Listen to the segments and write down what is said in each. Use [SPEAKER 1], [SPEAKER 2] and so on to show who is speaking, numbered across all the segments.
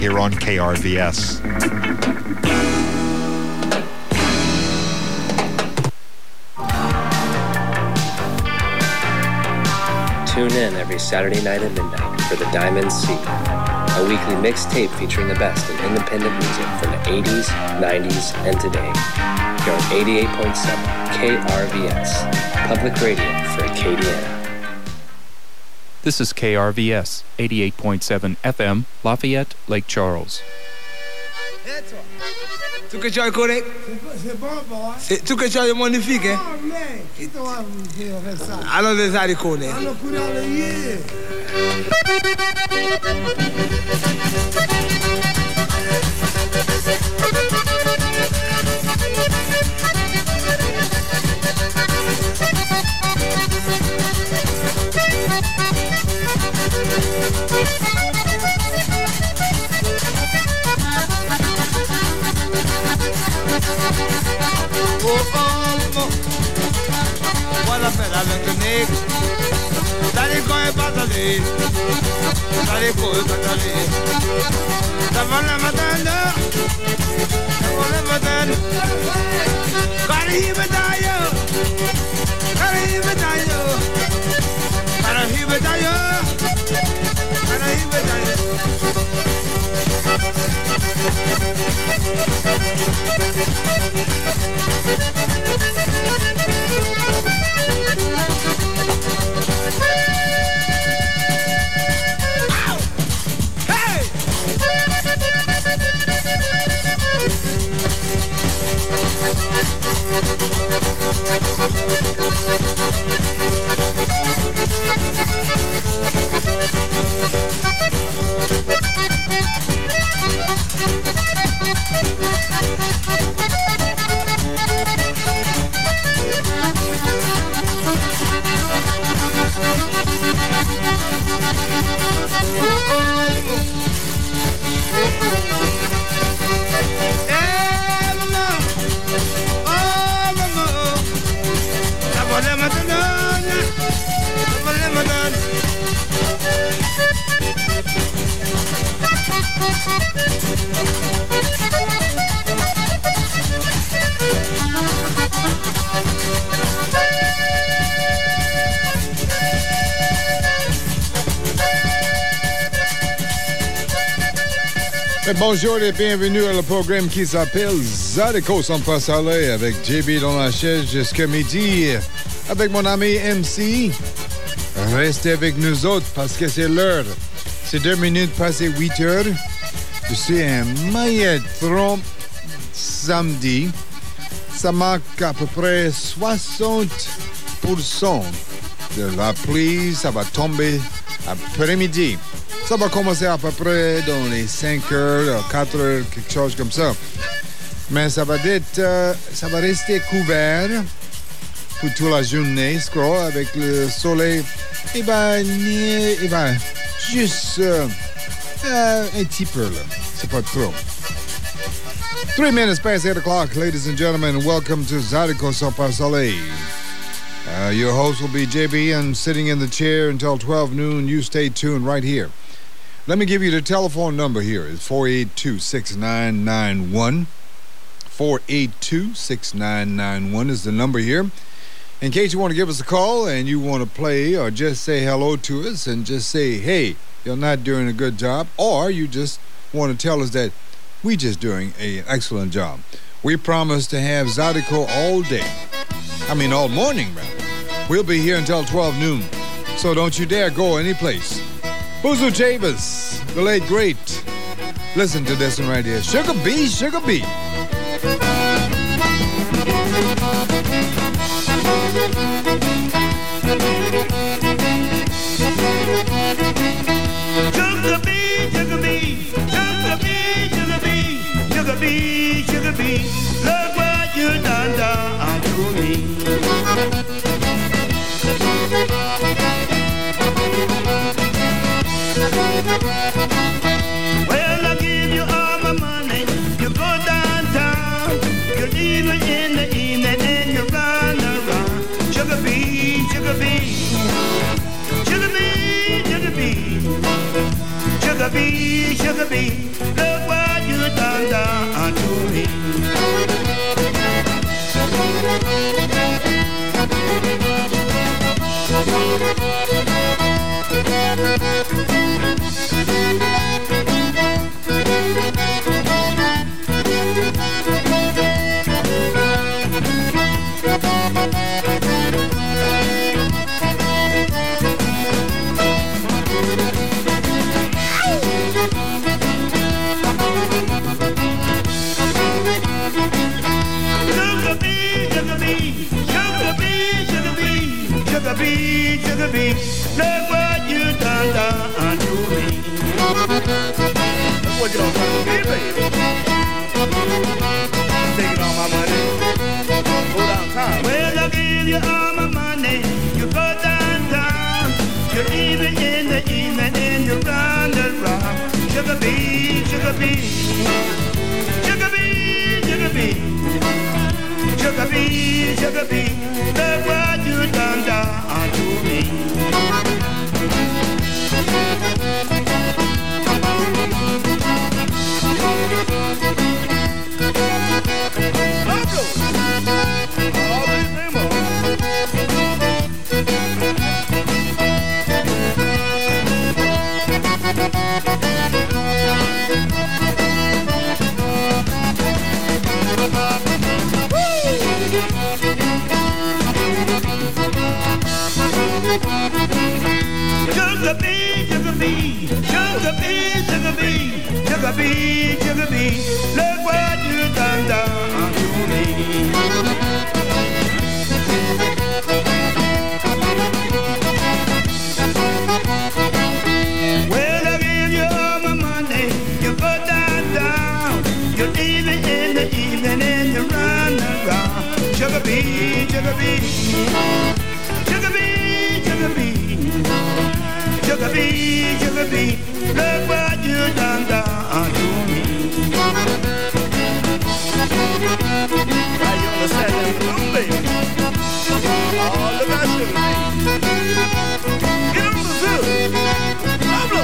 [SPEAKER 1] here on KRVS.
[SPEAKER 2] Tune in every Saturday night at midnight for the Diamond Sea, a weekly mixtape featuring the best in independent music from the 80s, 90s, and today. Here on 88.7 KRVS, public radio for Acadiana.
[SPEAKER 3] This is KRVS, 88.7 FM, Lafayette, Lake Charles.
[SPEAKER 4] Tu che c'hai corretto? Tu che c'hai magnifique, eh? Allora desari con
[SPEAKER 5] Allora curare ieri.
[SPEAKER 4] Voilà bella l'entrée. Dale coi patali. Dale coi patali. Davanti matanda. Davanti matanda. Cari betayo. Cari betayo. Cari betayo. Cari betayo.
[SPEAKER 6] Bonjour et bienvenue à le programme qui s'appelle Zydeco sans pas aller avec JB dans la chaise jusqu'à midi avec mon ami MC. Restez avec nous autres parce que c'est l'heure. C'est 2 minutes passées 8 heures. Je suis un mailletron samedi. Ça marque à peu près 60% de la pluie. Ça va tomber après-midi. Ça va commencer à peu près dans les 5 heures, 4 heures, quelque chose comme ça. Mais ça va rester couvert pour toute la journée, je crois, avec le soleil. Il va juste un petit peu là. C'est pas trop. 3 minutes past 8 o'clock, ladies and gentlemen, and welcome to Zydeco sans pas aller. Your host will be JB, and sitting in the chair until 12 noon. You stay tuned right here. Let me give you the telephone number here. It's 482-6991. 482-6991 is the number here. In case you want to give us a call and you want to play or just say hello to us and just say, hey, you're not doing a good job, or you just want to tell us that we're just doing an excellent job. We promise to have Zydeco all day. All morning, rather. We'll be here until 12 noon. So don't you dare go anyplace. Boozoo Chavis, the late great. Listen to this one right here. Sugar Bee, Sugar Bee.
[SPEAKER 7] Sugar bee, sugar bee, sugar bee, sugar bee, sugar bee, sugar bee. Look what you done to me. Well, I give you all my money. You go downtown. You leave it in the evening and you run around. Sugar bee. bee. Look what you done to me. Sugar bee, sugar bee, look what you done to me. Look what you done to me, baby. Taking all my money. Hold on time. Well, I give you all my money. You go down. You're even in the evening and you run around. Sugar bee, sugar bee. Sugar bee, sugar bee. Sugar bee, sugar bee, look what you done to me. Pablo, all these lemons. Sugar bee, sugar bee, sugar bee, sugar bee, sugar bee, sugar bee, look what you done to me. Well, I give you all my money, you go down, you leave it in the evening and you run around. Sugar bee, sugar bee, sugar bee, sugar bee. Sugar bee, sugar bee, look what you done to me. Now you understand that blue, baby. Oh, look at sugar bee. Get on the field. Pablo.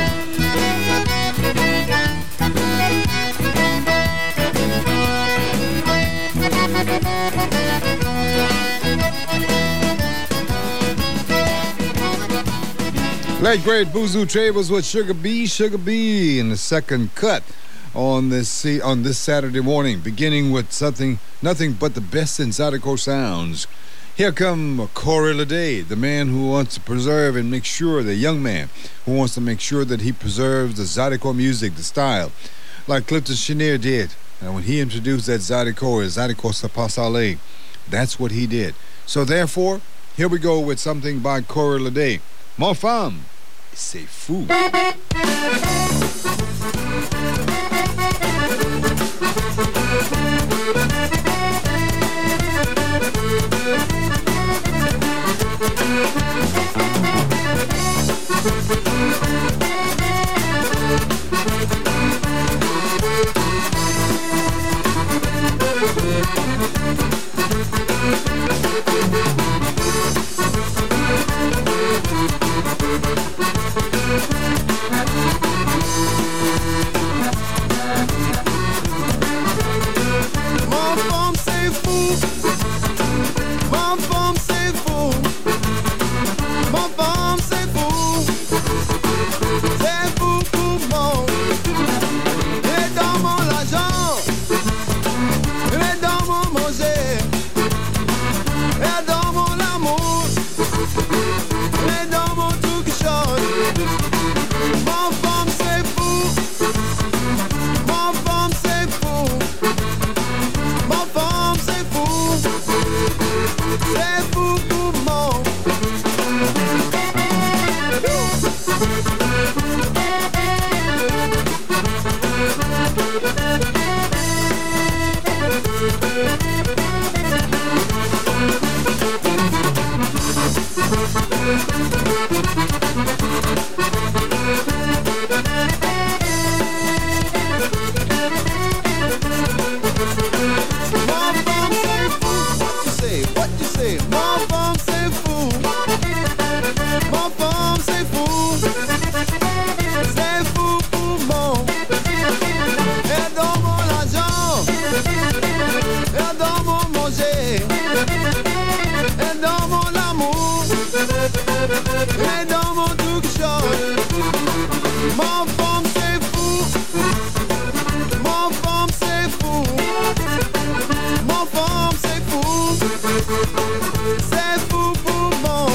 [SPEAKER 6] Late great Boozoo Travers with Sugar Bee in the second cut on this Saturday morning, beginning with nothing but the best in Zydeco sounds. Here come Corey Leday, the man who wants to preserve and make sure, the young man who wants to make sure that he preserves the Zydeco music, the style, like Clifton Chenier did. And when he introduced that Zydeco Ça Passe Aller, that's what he did. So therefore, here we go with something by Corey Leday. Mon femme, c'est fou.
[SPEAKER 5] Et dans mon truc chante, mon femme c'est fou, mon femme c'est fou, mon femme c'est fou, c'est fou pour moi.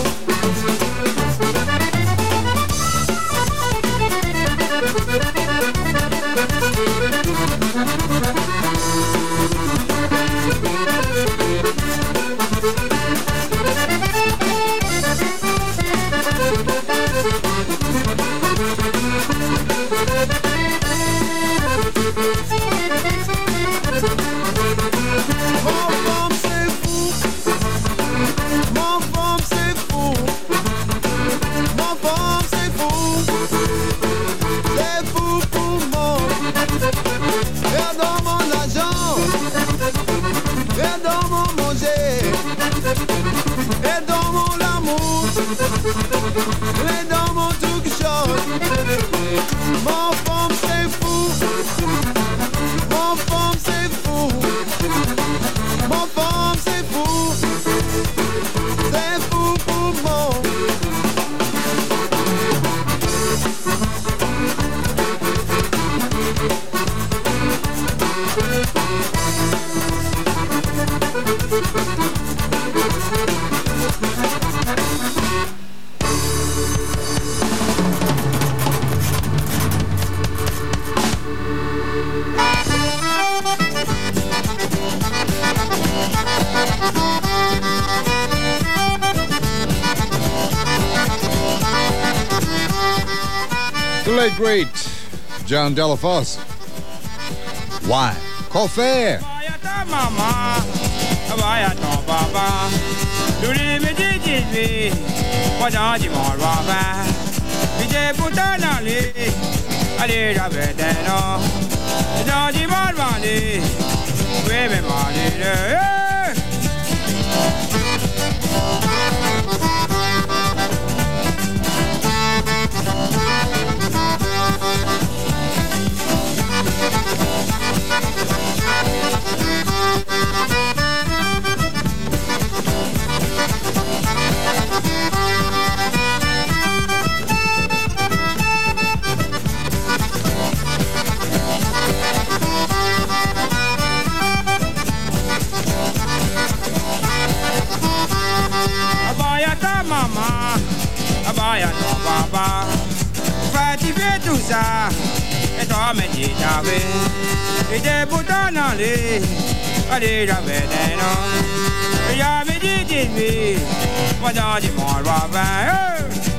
[SPEAKER 5] Et dans mon amour, et dans mon truc chose, mon femme c'est fou, mon femme c'est fou, mon femme c'est fou, c'est fou pour moi.
[SPEAKER 6] The late great John Delafosse. Why? Coffee.
[SPEAKER 7] Mama, abaya no baba, fati vetu sa, eto amenyi nabe, ide butana le, ade da veneno, ya me di mi, wada di mo baba.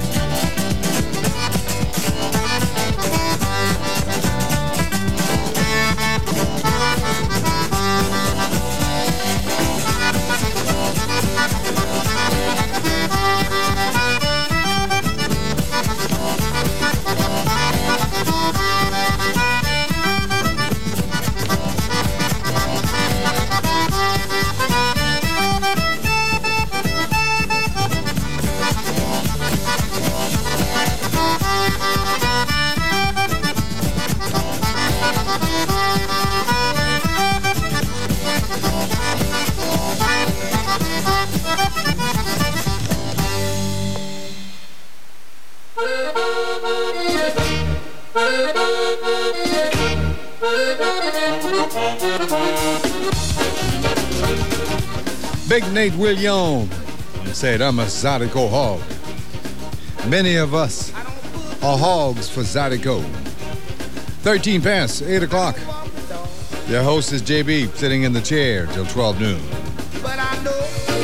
[SPEAKER 6] Big Nate Williams said, I'm a Zydeco hog. Many of us are hogs for Zydeco. 13 past 8 o'clock. Your host is JB, sitting in the chair till 12 noon.
[SPEAKER 5] But I know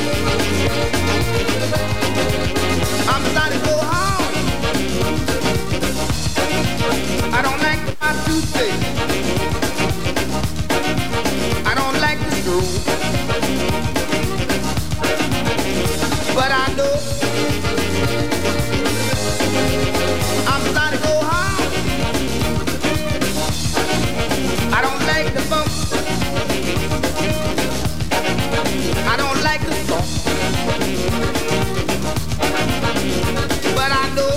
[SPEAKER 5] I'm Zydeco hog. I don't like my toothpaste. I don't like the screw. But I know I'm Zydeco hog. I don't like the bump. I don't like the song. But I know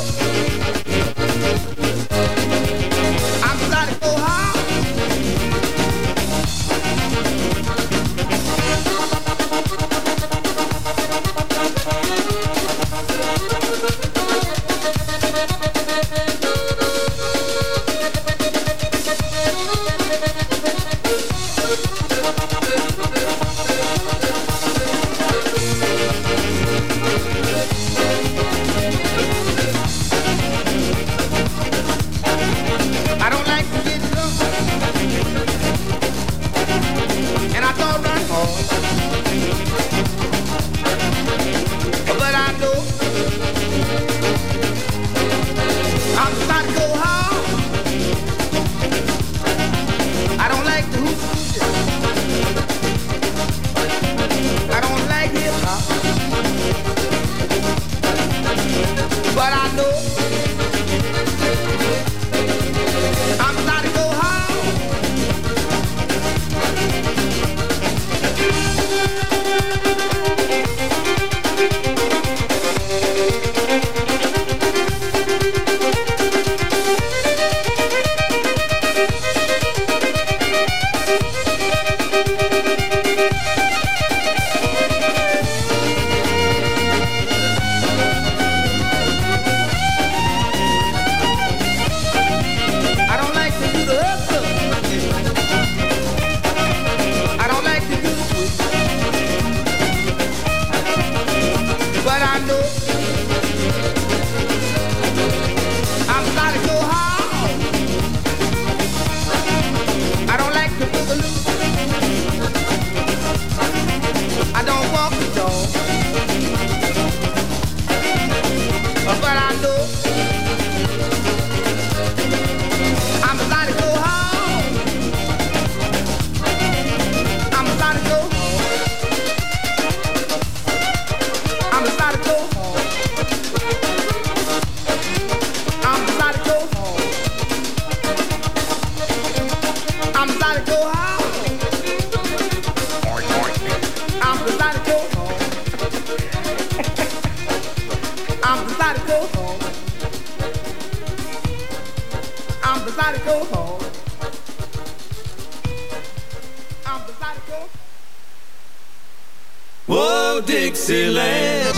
[SPEAKER 5] I'm Zydeco hog.
[SPEAKER 7] And I thought run hard, but I know I'm starting to go hard. I don't like the hoop, I don't like hip hop, but I know I'm starting to go hard.
[SPEAKER 5] Whoa, Dixieland.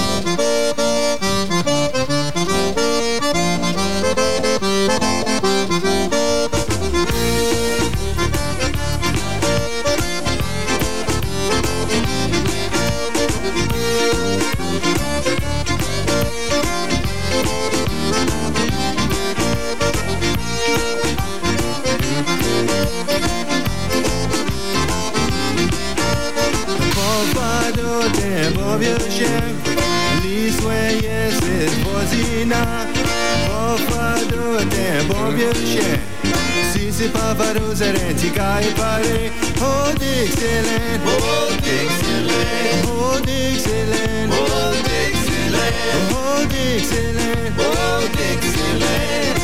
[SPEAKER 5] Si c'est pas Varosaret, ti cae pare. Oh Dixieland, oh Dixieland, oh Dixieland, oh Dixieland, oh Dixieland, oh Dixieland.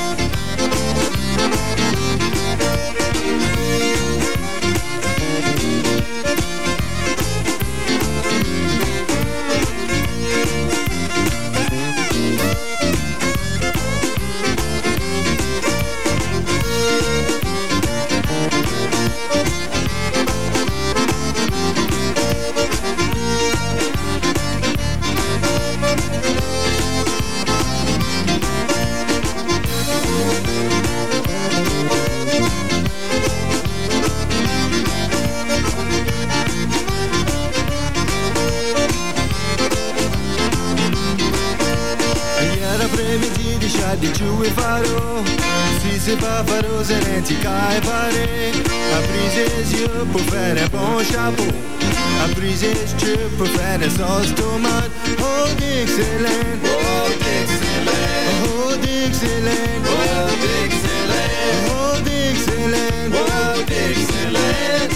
[SPEAKER 7] di giù e farò si se pas farò se ne ti cae pare a prises je pour faire un bon chapeau a prises je pour faire une sauce tomate oh Dixieland oh Dixieland oh Dixieland oh Dixieland oh Dixieland oh Dixieland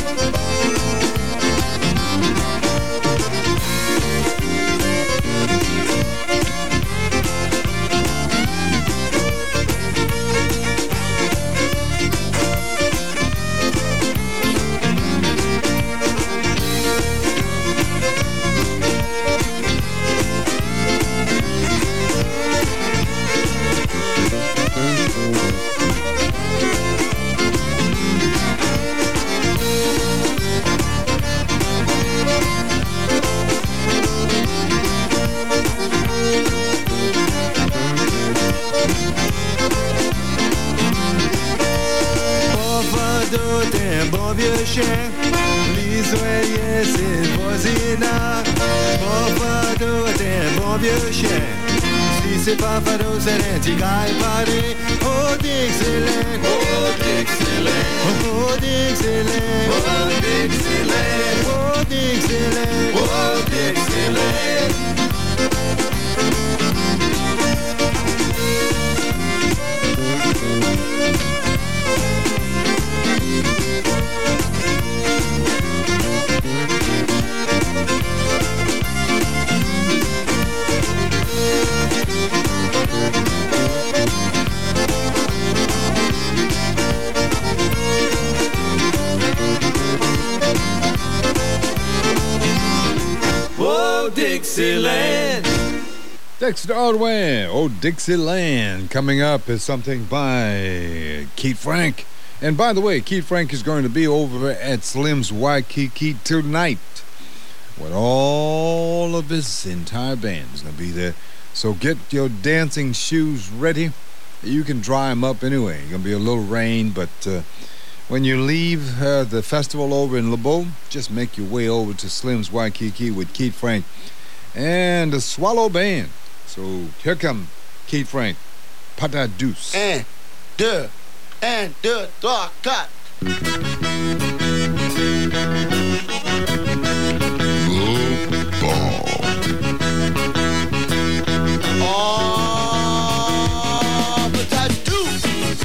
[SPEAKER 7] L'isoyer c'est voisinat Bovado t'es bon vieux chien Si c'est pas fado c'est un petit gars paré Oh Dixieland Oh Dixieland Oh Dixieland
[SPEAKER 5] Dixieland.
[SPEAKER 7] Whoa, Dixieland.
[SPEAKER 5] Whoa, Dixieland.
[SPEAKER 7] Whoa, Dixieland. Dixieland.
[SPEAKER 6] Dexter Ordway, Oh Dixieland. Coming up is something by Keith Frank. And by the way, Keith Frank is going to be over at Slim's Waikiki tonight with all of his entire band is going to be there. So get your dancing shoes ready. You can dry them up anyway. It's going to be a little rain, but when you leave the festival over in LeBeau, just make your way over to Slim's Waikiki with Keith Frank and the Swallow Band. So here come Keith Frank, Pata Deuce.
[SPEAKER 7] Un, deux, 3, 4. Oh, Pata Deuce.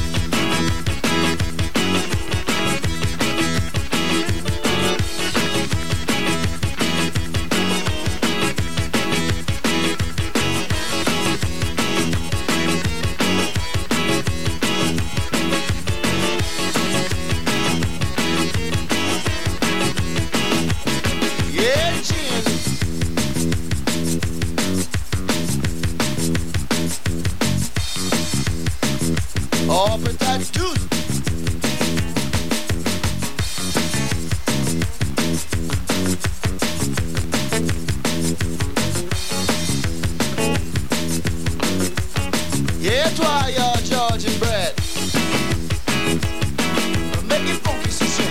[SPEAKER 7] Oh, but that's deuce. Yeah, try George and Brad. Make it funky, sister.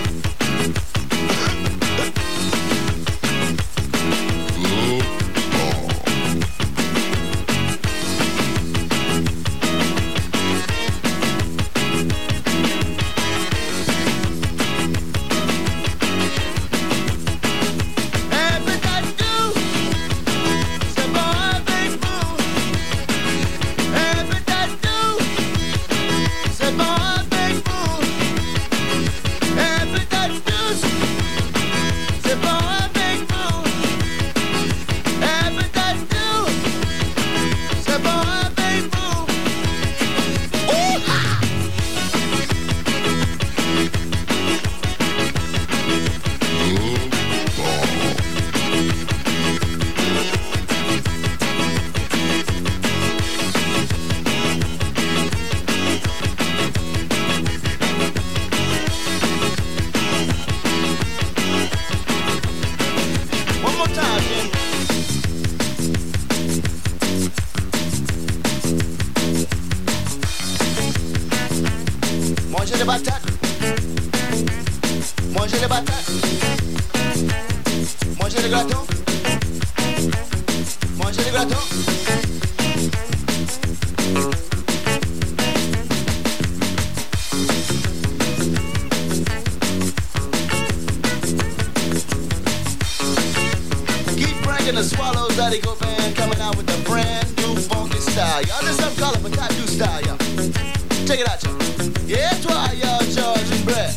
[SPEAKER 7] The Swallows, that Eagle Band coming out with a brand new funky style. Y'all just some color, but got new style, y'all. Check it out, y'all. Yeah, try y'all, George and Brett.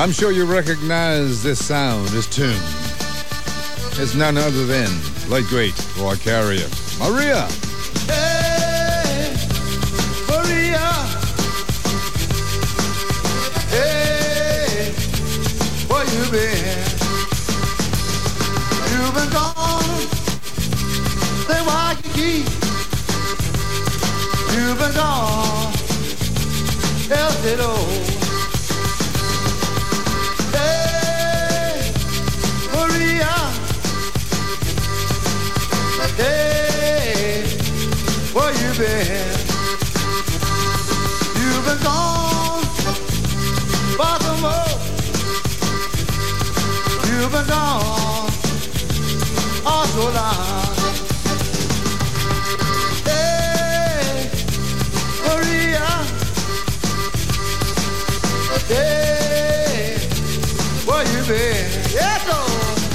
[SPEAKER 6] I'm sure you recognize this sound, this tune. It's none other than late great Roy Carrier. Maria.
[SPEAKER 5] Hey, Maria. Hey, where you been? You've been gone. Say Waikiki. You've been gone. El Cito. Hey, Maria. Hey, where you been? You've been gone, Baltimore. You've been gone, all so long. Hey, Maria. Hey, where you been? Yes, oh.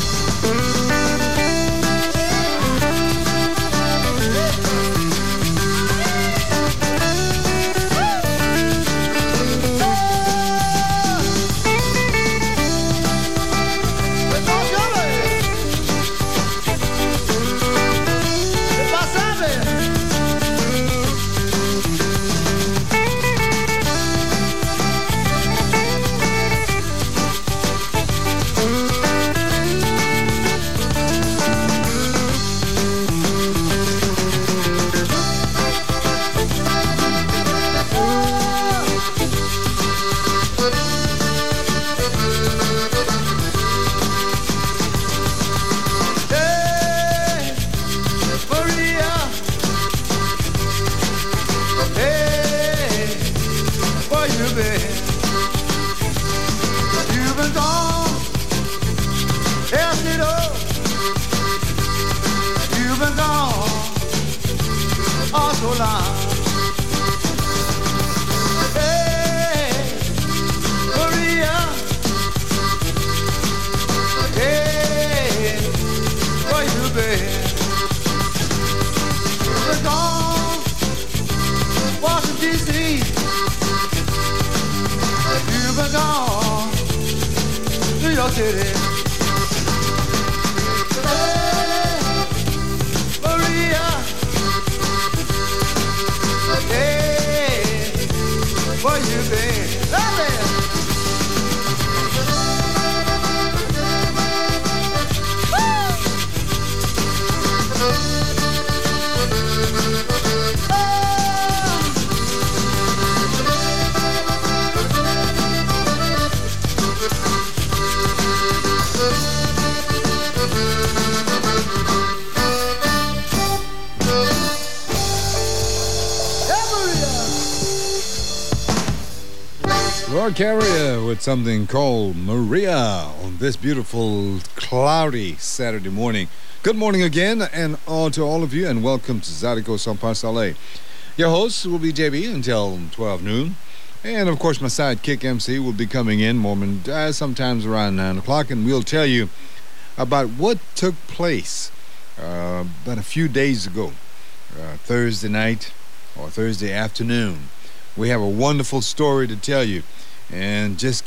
[SPEAKER 6] Roy Carrier with something called Maria on this beautiful, cloudy Saturday morning. Good morning again, and to all of you, and welcome to Zydeco San Pasale. Your host will be JB until 12 noon. And, of course, my sidekick MC will be coming in sometimes around 9 o'clock, and we'll tell you about what took place about a few days ago, Thursday night or Thursday afternoon. We have a wonderful story to tell you. And just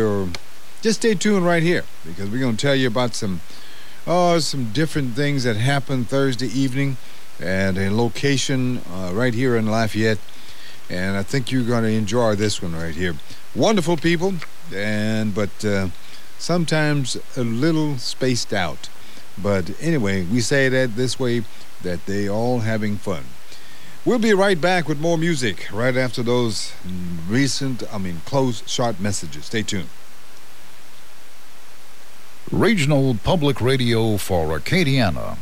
[SPEAKER 6] stay tuned right here, because we're going to tell you about some different things that happened Thursday evening at a location right here in Lafayette. And I think you're going to enjoy this one right here. Wonderful people, but sometimes a little spaced out. But anyway, we say that this way, that they all having fun. We'll be right back with more music right after those close, short messages. Stay tuned.
[SPEAKER 8] Regional Public Radio for Acadiana,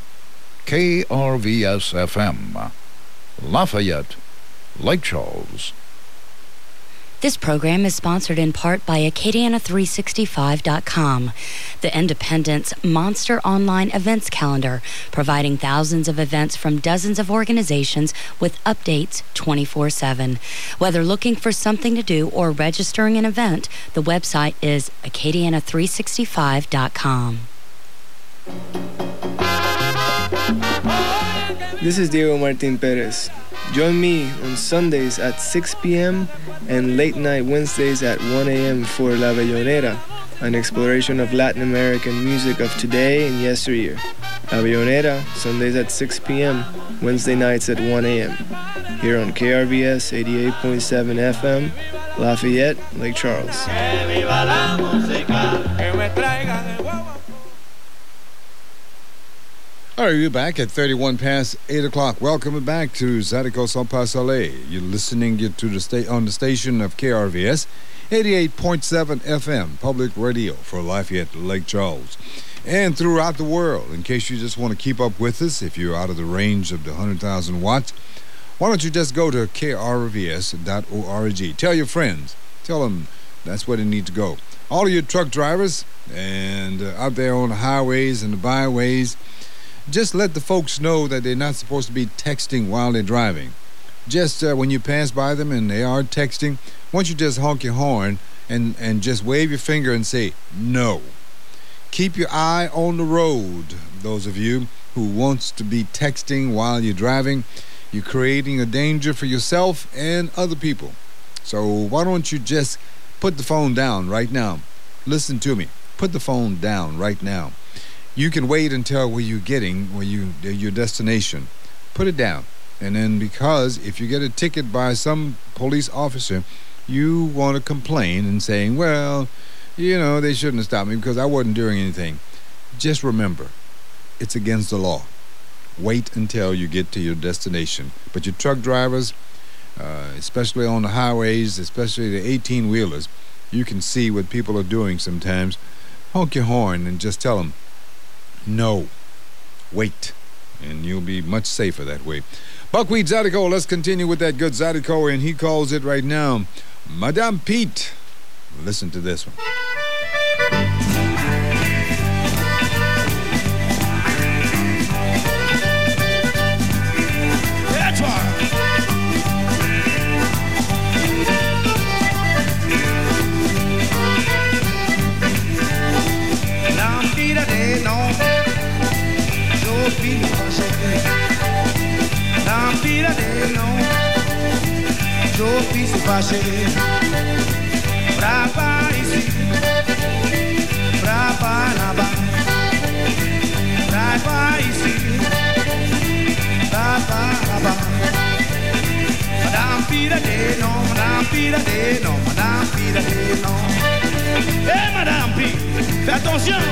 [SPEAKER 8] KRVS-FM, Lafayette, Lake Charles.
[SPEAKER 9] This program is sponsored in part by Acadiana365.com, the Independent's monster online events calendar, providing thousands of events from dozens of organizations with updates 24/7. Whether looking for something to do or registering an event, the website is Acadiana365.com.
[SPEAKER 10] This is Diego Martin Perez. Join me on Sundays at 6 p.m. and late night Wednesdays at 1 a.m. for La Bellonera, an exploration of Latin American music of today and yesteryear. La Bellonera, Sundays at 6 p.m., Wednesday nights at 1 a.m. Here on KRVS 88.7 FM, Lafayette, Lake Charles.
[SPEAKER 6] All right, we're back at 31 past 8 o'clock. Welcome back to Zydeco Son Pasale. You're listening to on the station of KRVS, 88.7 FM, public radio for Lafayette, Lake Charles, and throughout the world. In case you just want to keep up with us, if you're out of the range of the 100,000 watts, why don't you just go to krvs.org. Tell your friends. Tell them that's where they need to go. All of your truck drivers and out there on the highways and the byways, just let the folks know that they're not supposed to be texting while they're driving. Just when you pass by them and they are texting, why don't you just honk your horn and just wave your finger and say, no. Keep your eye on the road, those of you who wants to be texting while you're driving. You're creating a danger for yourself and other people. So why don't you just put the phone down right now? Listen to me. Put the phone down right now. You can wait until your destination. Put it down. And then because if you get a ticket by some police officer, you want to complain and saying, well, they shouldn't have stopped me because I wasn't doing anything. Just remember, it's against the law. Wait until you get to your destination. But your truck drivers, especially on the highways, especially the 18-wheelers, you can see what people are doing sometimes. Honk your horn and just tell them, no, wait, and you'll be much safer that way. Buckwheat Zydeco, let's continue with that good Zydeco, and he calls it right now, Madame Pete. Listen to this one.
[SPEAKER 7] That's right. Brava ici, brava là-bas, brava ici, brava là-bas. Madame Pirate, non, Madame Pirate, non, Madame Pirate, non. Eh Madame P, fais attention.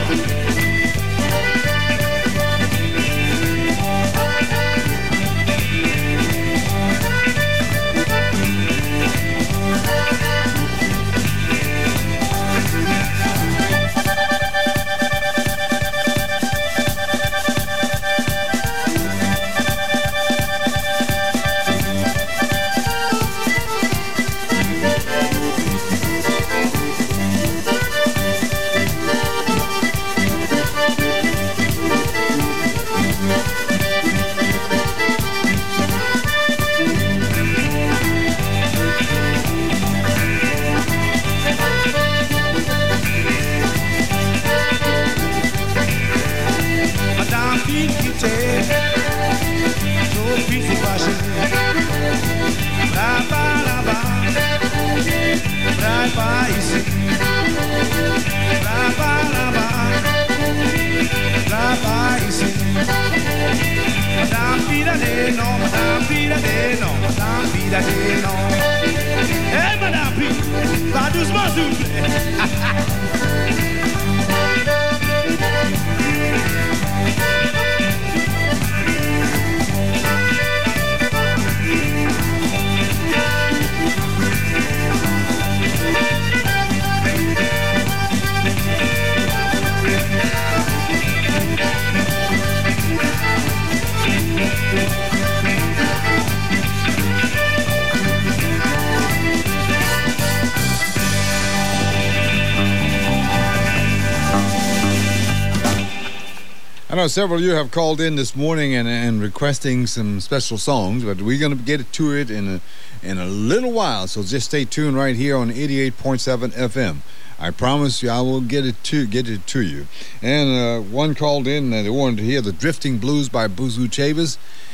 [SPEAKER 6] I know several of you have called in this morning and requesting some special songs, but we're going to get to it in a little while, so just stay tuned right here on 88.7 FM. I promise you I will get it to you. And one called in that they wanted to hear the Drifting Blues by Buzu Chavis,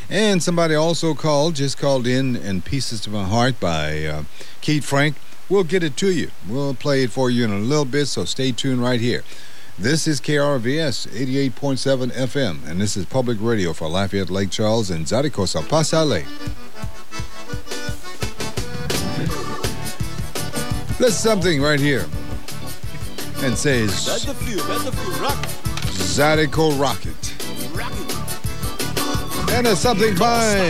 [SPEAKER 6] And somebody also just called in Pieces to My Heart by Keith Frank. We'll get it to you. We'll play it for you in a little bit, so stay tuned right here. This is KRVS 88.7 FM, and this is Public Radio for Lafayette, Lake Charles, and Zaragoza. Pasale. Let's something right here. And says
[SPEAKER 5] That's the feel, rock.
[SPEAKER 6] Zydeco Rocket. And it's something by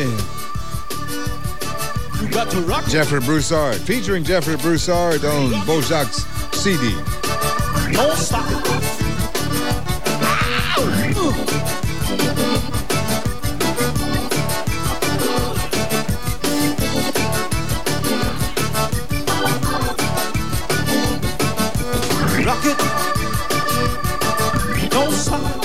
[SPEAKER 5] You got to rock.
[SPEAKER 6] Jeffrey Broussard, featuring Jeffrey Broussard on Bojak's CD.
[SPEAKER 5] Don't stop it. Rock it. Don't stop.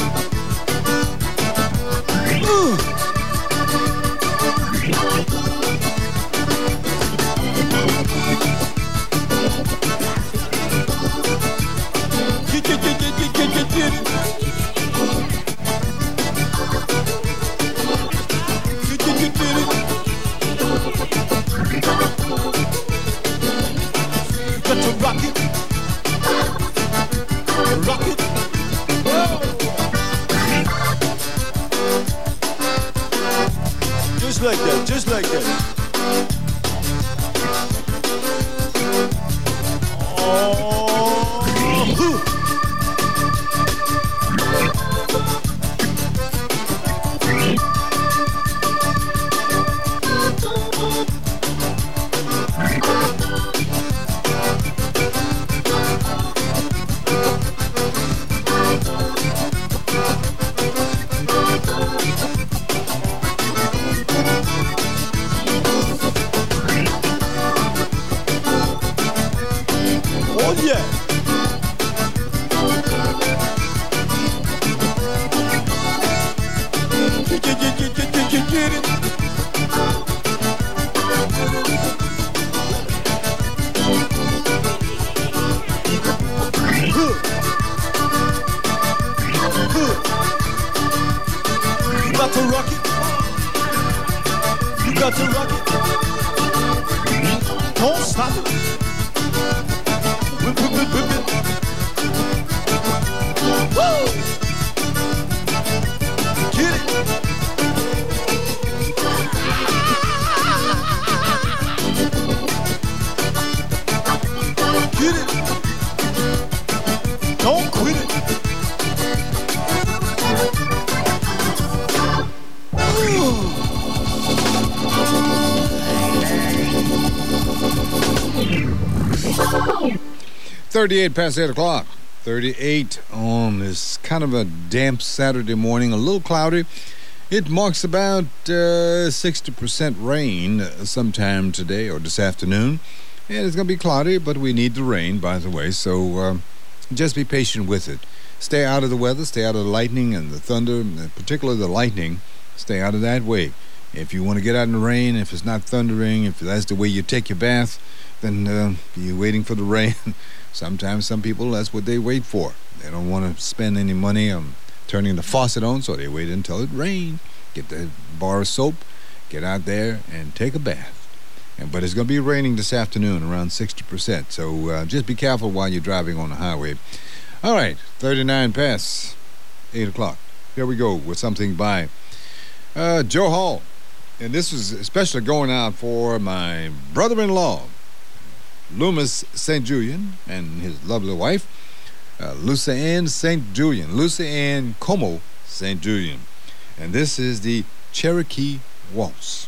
[SPEAKER 5] Got to rock it. Rock it. Just like that, just like that. Oh yeah. Get it. You got to rock it. You got to rock it. Don't stop it. Whip, whip, whip, whip it. Woo! Get it. Get it. Don't quit it.
[SPEAKER 6] 38 past 8 o'clock. 38 on this kind of a damp Saturday morning, a little cloudy. It marks about 60% rain sometime today or this afternoon. And it's going to be cloudy, but we need the rain, by the way, so just be patient with it. Stay out of the weather, stay out of the lightning and the thunder, particularly the lightning. Stay out of that way. If you want to get out in the rain, if it's not thundering, if that's the way you take your bath, then you're waiting for the rain. Sometimes some people, that's what they wait for. They don't want to spend any money on turning the faucet on, so they wait until it rains. Get the bar of soap, get out there, and take a bath. But it's going to be raining this afternoon, around 60%, so just be careful while you're driving on the highway. All right, 39 past 8 o'clock. Here we go with something by Joe Hall. And this is especially going out for my brother-in-law, Loomis St. Julian, and his lovely wife, Lucy Ann St. Julian, Lucy Ann Como St. Julian. And this is the Cherokee Waltz.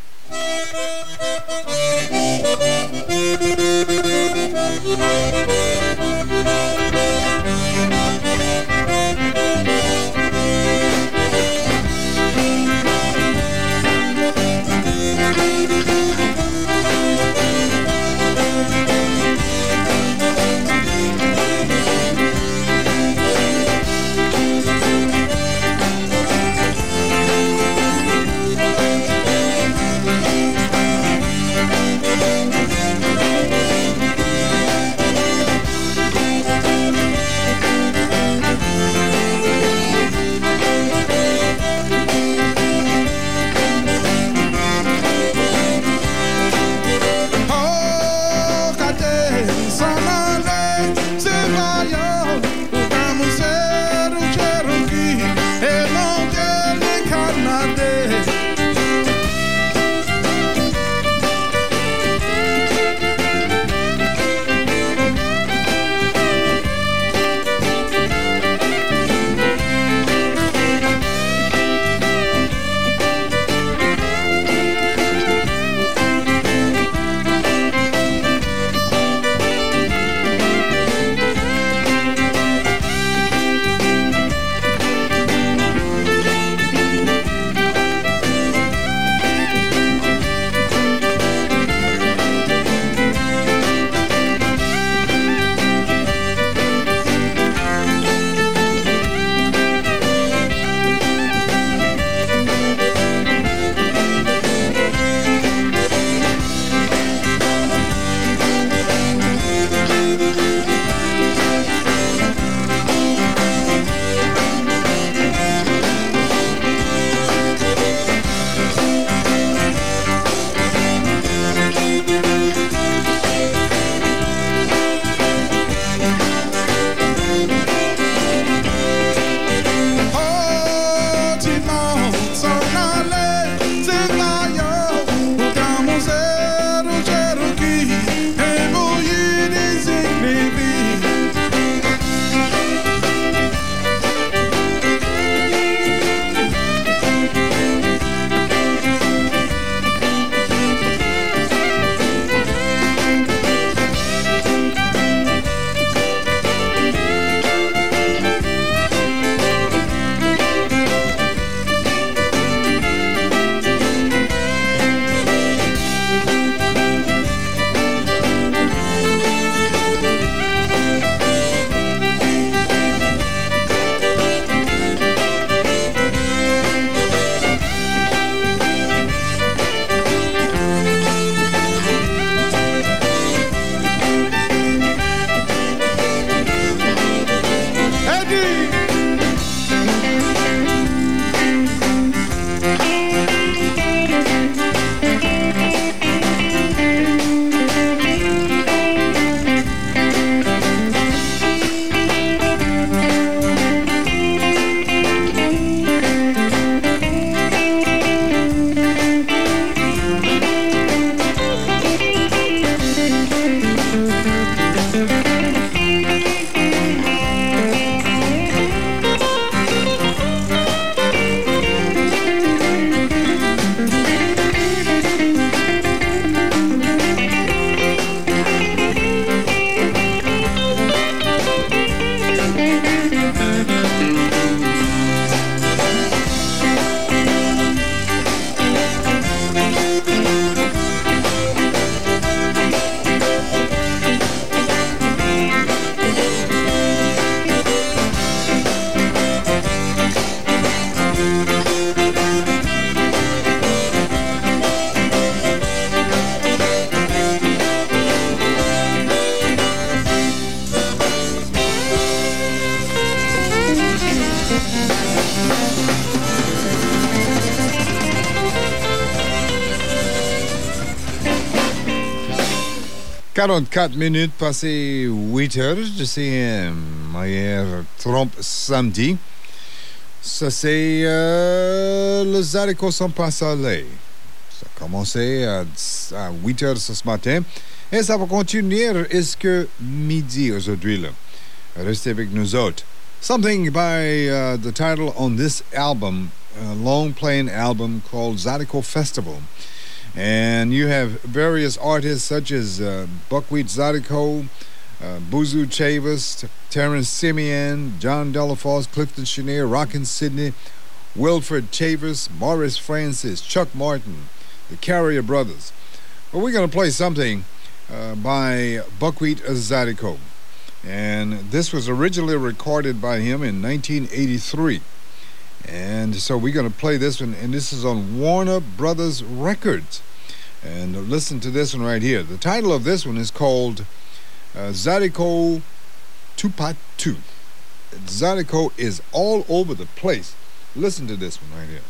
[SPEAKER 6] 44 minutes passées 8 heures de CM. Hier, trompe samedi. Ça, c'est le Zydeco sans pas soleil. Ça a commencé à 8 heures ce matin. Et ça va continuer jusqu'à midi aujourd'hui. Là. Restez avec nous autres. Something by the title on this album, a long-playing album called Zydeco Festival. And you have various artists such as Buckwheat Zydeco, Buzu Chavis, Terrence Simeon, John Delafosse, Clifton Chenier, Rockin' Sydney, Wilfred Chavis, Morris Francis, Chuck Martin, the Carrier Brothers. But we're going to play something by Buckwheat Zydeco. And this was originally recorded by him in 1983. And so we're going to play this one, and this is on Warner Brothers Records. And listen to this one right here. The title of this one is called Zydeco 2.2. Zydeco is all over the place. Listen to this one right here.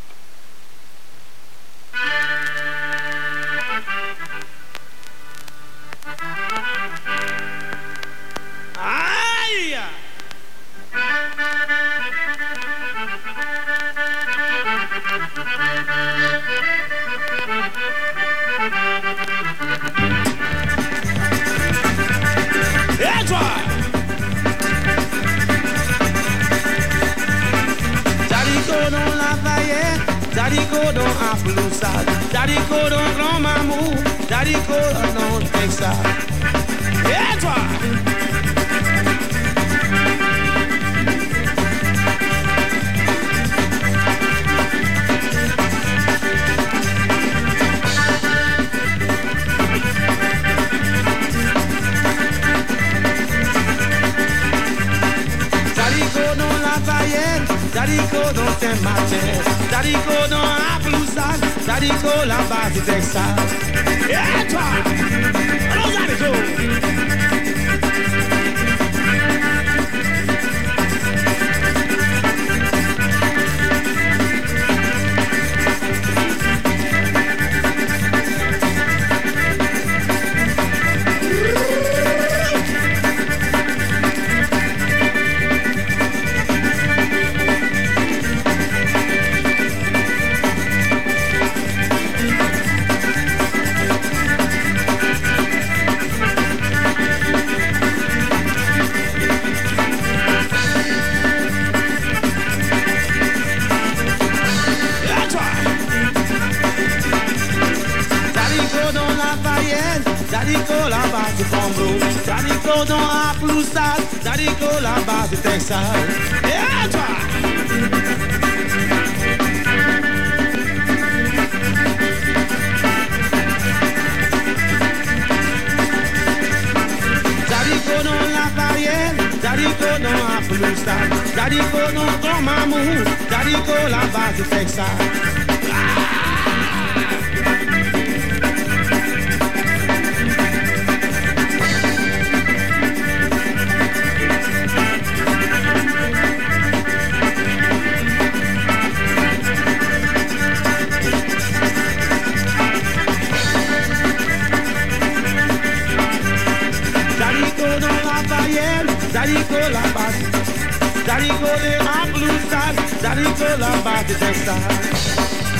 [SPEAKER 5] Zydeco dans Appaloosa, Zydeco dans Grand Mamou, Zydeco dans Texas. Et toi? Zydeco dans Lafayette, Zydeco dans Saint-Martin, Zydeco dans Appaloosa, Zydeco la base du Texas. Et toi? Allons Zydeco! Zydeco la base du Congo, Zydeco dans Appaloosa, Zydeco la base du Texas. Et toi? Zydeco dans Lafayette, Zydeco dans Appaloosa, Zydeco dans Grand Mamou, Zydeco la base du Texas. Zydeco la base, Zydeco de Appaloosa, Zydeco la base de Texas.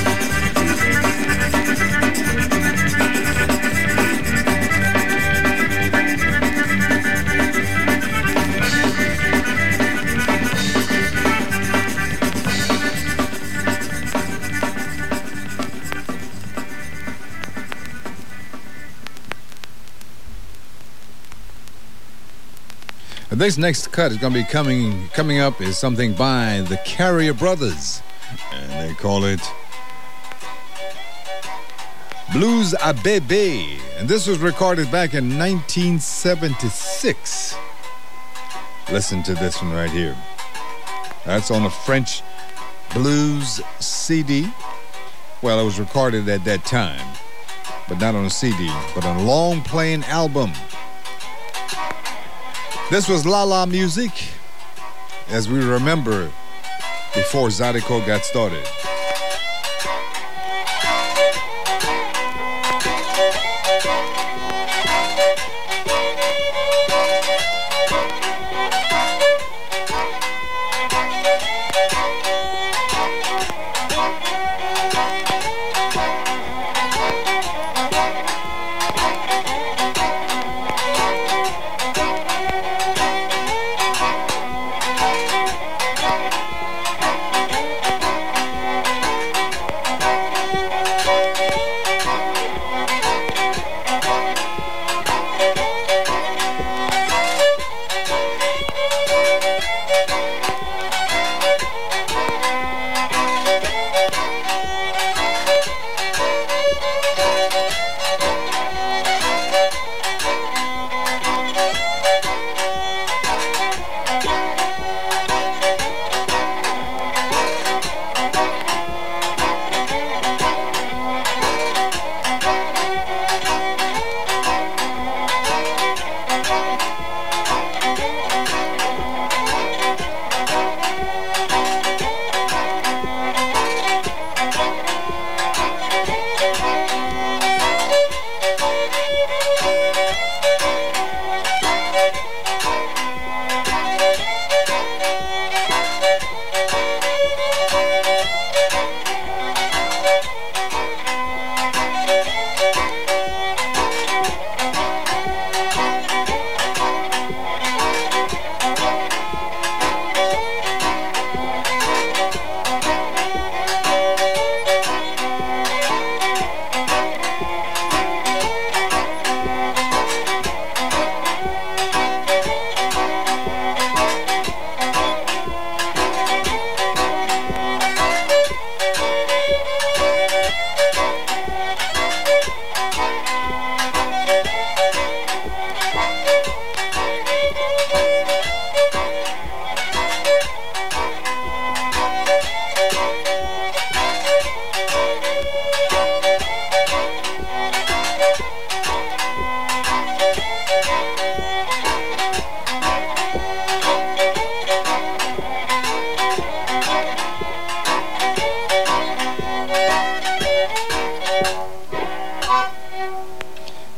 [SPEAKER 6] This next cut is going to be coming up is something by the Carrier Brothers, and they call it Blues a Bébé, and this was recorded back in 1976. Listen to this one right here. That's on a French blues CD. Well, it was recorded at that time, but not on a CD, but on a long-playing album. This was La La Music, as we remember, before Zydeco got started.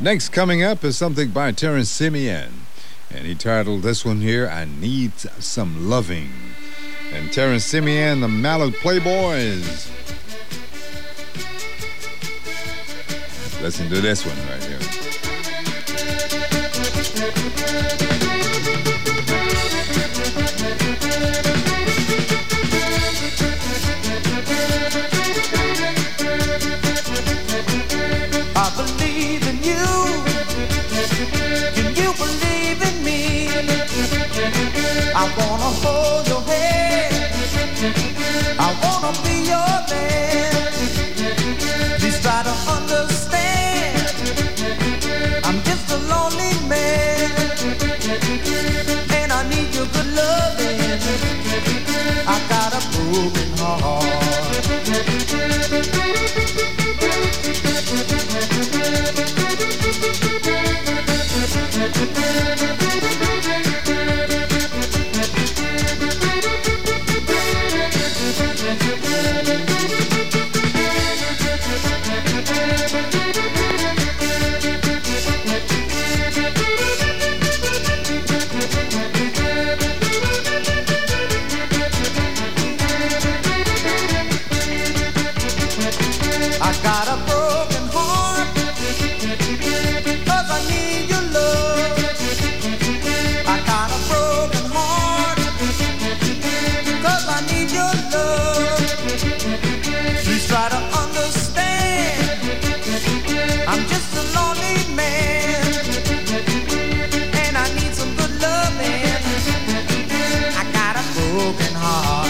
[SPEAKER 6] Next, coming up is something by Terrence Simeon, and he titled this one here, I Need Some Loving. And Terrence Simeon, the Mallet Playboys. Listen to this one right here.
[SPEAKER 5] I believe in you. Can you believe in me? I wanna hold your hand. I wanna be your man. Please try to understand. I'm just a lonely man, and I need your good loving. I got a broken heart. I got a broken heart, 'cause I need your love. I got a broken heart, 'cause I need your love. Please try to understand. I'm just a lonely man, and I need some good loving. I got a broken heart.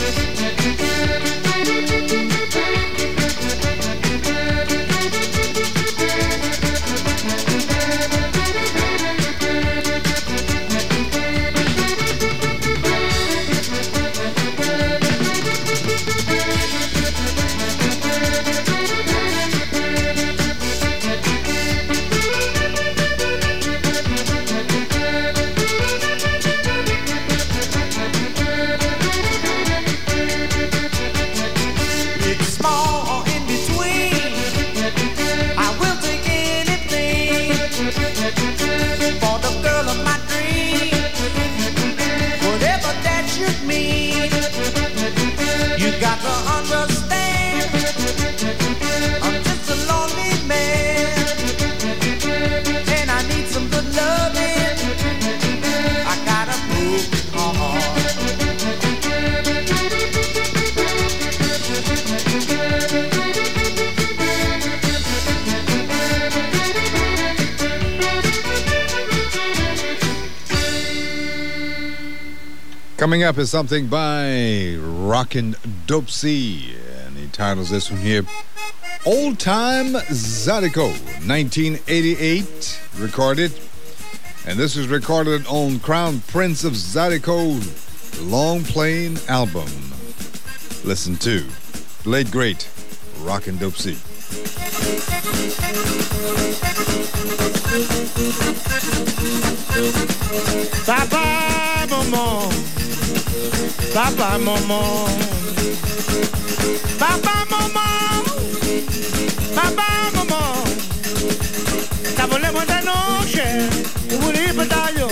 [SPEAKER 5] Big, small, or in between, I will take anything for the girl of my dreams. Whatever that should mean, you got to understand. I'm just a lonely man, and I need some good loving. I got a broken heart.
[SPEAKER 6] Coming up is something by Rockin' Dope C, and he titles this one here, Old Time Zydeco, 1988, recorded. And this was recorded on Crown Prince of Zydeco long playing album. Listen to late great Rockin' Dope C.
[SPEAKER 7] Papa, maman, papa, maman, papa, maman, papa, maman. Te volemos de noche, y volví pedallo.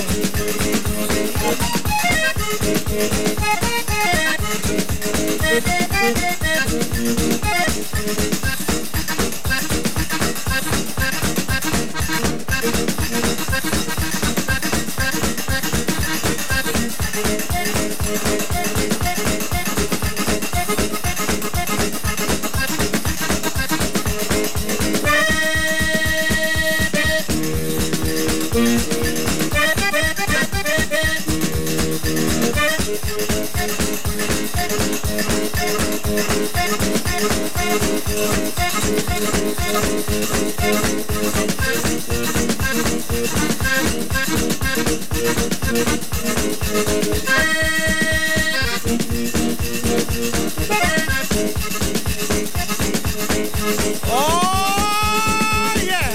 [SPEAKER 5] Oh, yeah.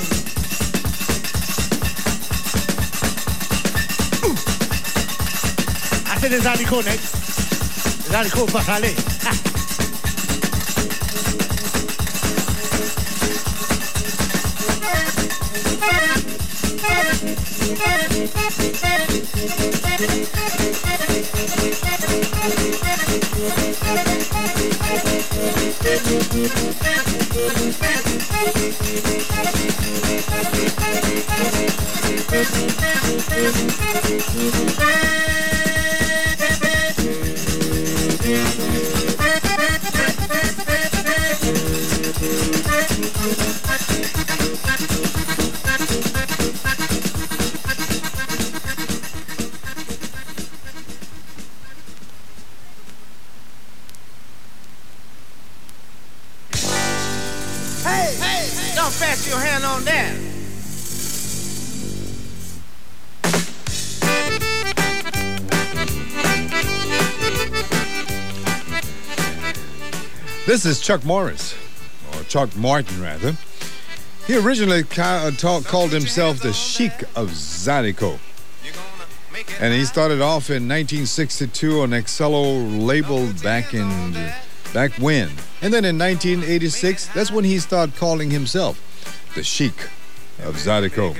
[SPEAKER 7] Hace de Zydeco, ¿eh? Zydeco, pasale.
[SPEAKER 11] Don't pass your hand on that.
[SPEAKER 6] This is Chuck Morris, or Chuck Martin, rather. He originally called himself the Sheik of Zydeco. And he started off in 1962 on Excello label back when. And then in 1986, that's when he started calling himself the Sheik of Zydeco.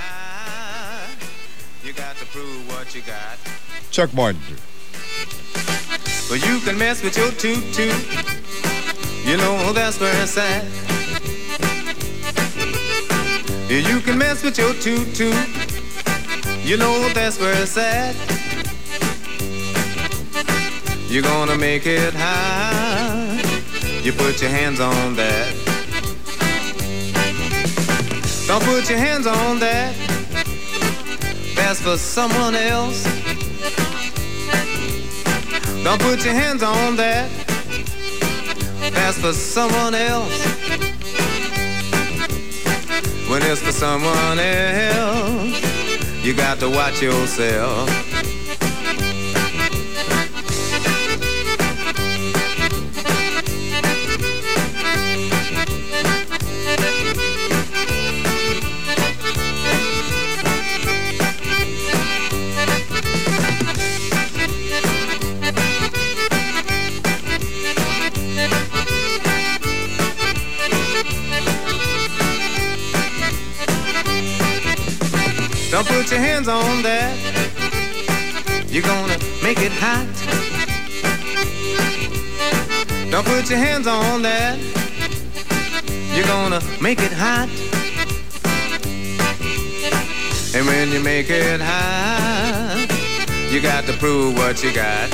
[SPEAKER 11] You got to prove what you got.
[SPEAKER 6] Chuck Martin.
[SPEAKER 11] Well, you can mess with your toot-toot. You know that's where it's at. Yeah, you can mess with your toot-toot. You know that's where it's at. You're gonna make it high. You put your hands on that. Don't put your hands on that. That's for someone else. Don't put your hands on that. That's for someone else. When it's for someone else, you got to watch yourself. Don't put your hands on that. You're gonna make it hot. Don't put your hands on that. You're gonna make it hot. And when you make it hot, you got to prove what you got.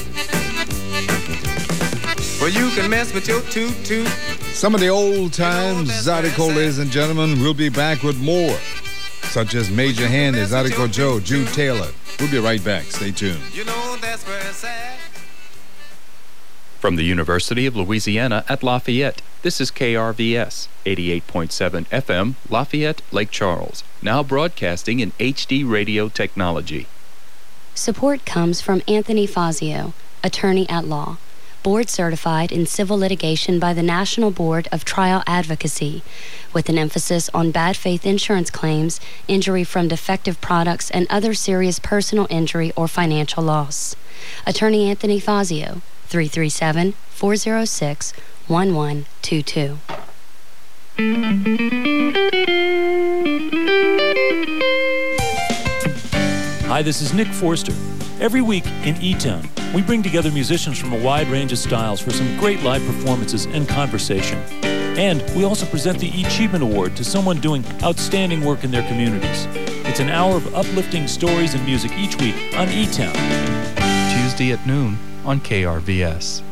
[SPEAKER 11] Well, you can mess with your toot-toot.
[SPEAKER 6] Some of the old times Zydeco, ladies and gentlemen. We'll be back with more, such as Major Hand, Zydeco Joe, Jude Taylor. We'll be right back. Stay tuned.
[SPEAKER 11] You know that's where it's at.
[SPEAKER 3] From the University of Louisiana at Lafayette, this is KRVS, 88.7 FM, Lafayette, Lake Charles, now broadcasting in HD radio technology.
[SPEAKER 9] Support comes from Anthony Fazio, attorney at law, board certified in civil litigation by the National Board of Trial Advocacy, with an emphasis on bad faith insurance claims, injury from defective products, and other serious personal injury or financial loss. Attorney Anthony Fazio, 337-406-1122.
[SPEAKER 12] Hi, this is Nick Forster. Every week in E-Town, we bring together musicians from a wide range of styles for some great live performances and conversation. And we also present the E-Achievement Award to someone doing outstanding work in their communities. It's an hour of uplifting stories and music each week on E-Town.
[SPEAKER 3] Tuesday at noon on KRVS.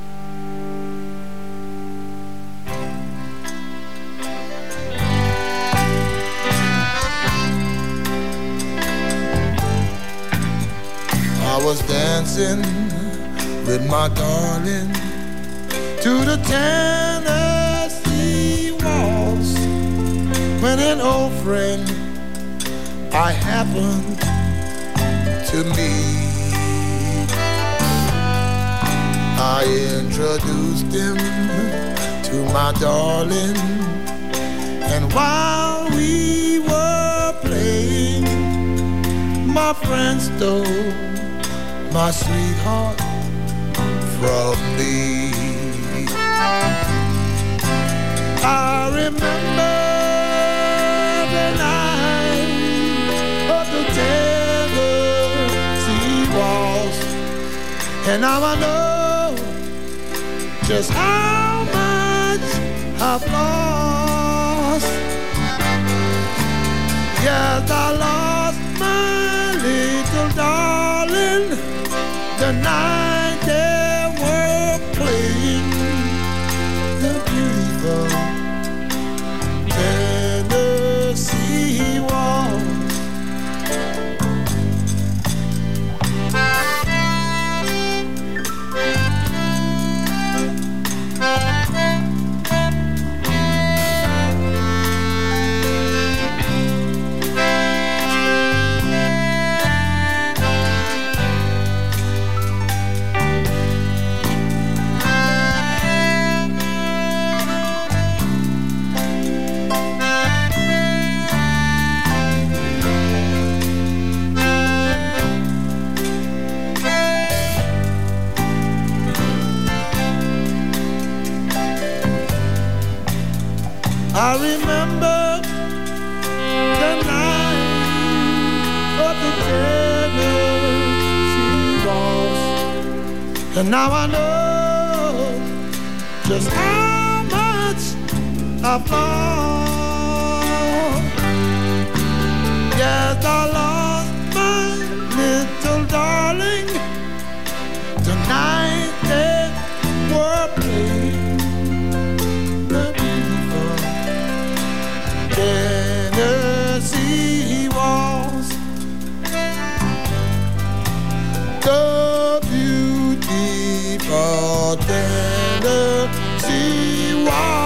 [SPEAKER 5] I was dancing with my darling to the Tennessee waltz when an old friend I happened to meet. I introduced him to my darling, and while we were playing, my friend stole my sweetheart from me. I remember the night of the And now I know just how much I've lost. Yes, I lost my little darling the night they were playing the beautiful Tennessee Waltz. I remember the night of the Tennessee Waltz, and now I know just how much I've lost. Yes, I lost my little darling the night they were playing Tennessee Waltz, the beautiful Tennessee Waltz.